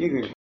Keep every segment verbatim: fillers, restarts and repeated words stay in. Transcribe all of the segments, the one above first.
Игорь.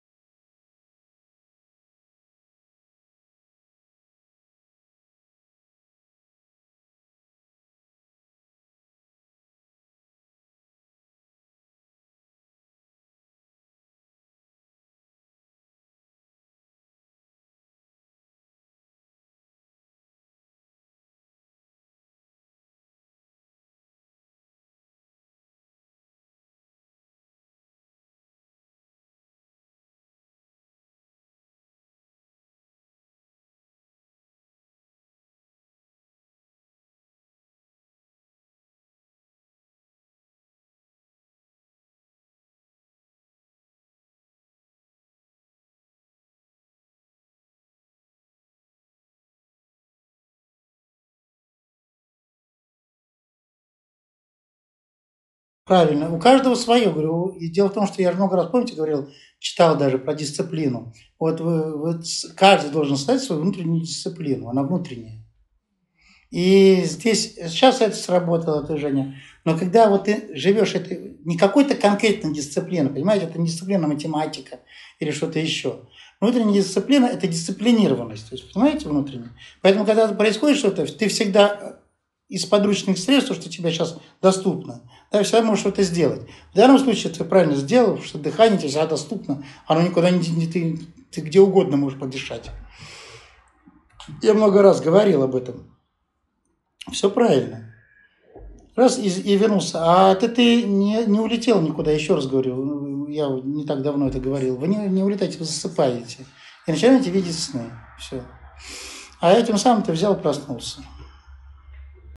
Правильно. У каждого свое, говорю. И дело в том, что я много раз, помните, говорил, читал даже про дисциплину. Вот, вы, вот каждый должен создать свою внутреннюю дисциплину, она внутренняя. И здесь, сейчас это сработало, ты, Женя. Но когда вот ты живешь, это не какой-то конкретной дисциплина, понимаете, это не дисциплина математика или что-то еще. Внутренняя дисциплина – это дисциплинированность, то есть, понимаете, внутренняя. Поэтому, когда происходит что-то, ты всегда из подручных средств, что тебе сейчас доступно, да, всегда можешь что-то сделать. В данном случае ты правильно сделал, что дыхание тебе всегда доступно, оно никуда не, не ты, ты где угодно можешь подышать. Я много раз говорил об этом. Все правильно. Раз и, и вернулся. А ты, ты не, не улетел никуда, еще раз говорю, я не так давно это говорил. Вы не, не улетаете, вы засыпаете. И начинаете видеть сны. Все. А этим самым ты взял и проснулся.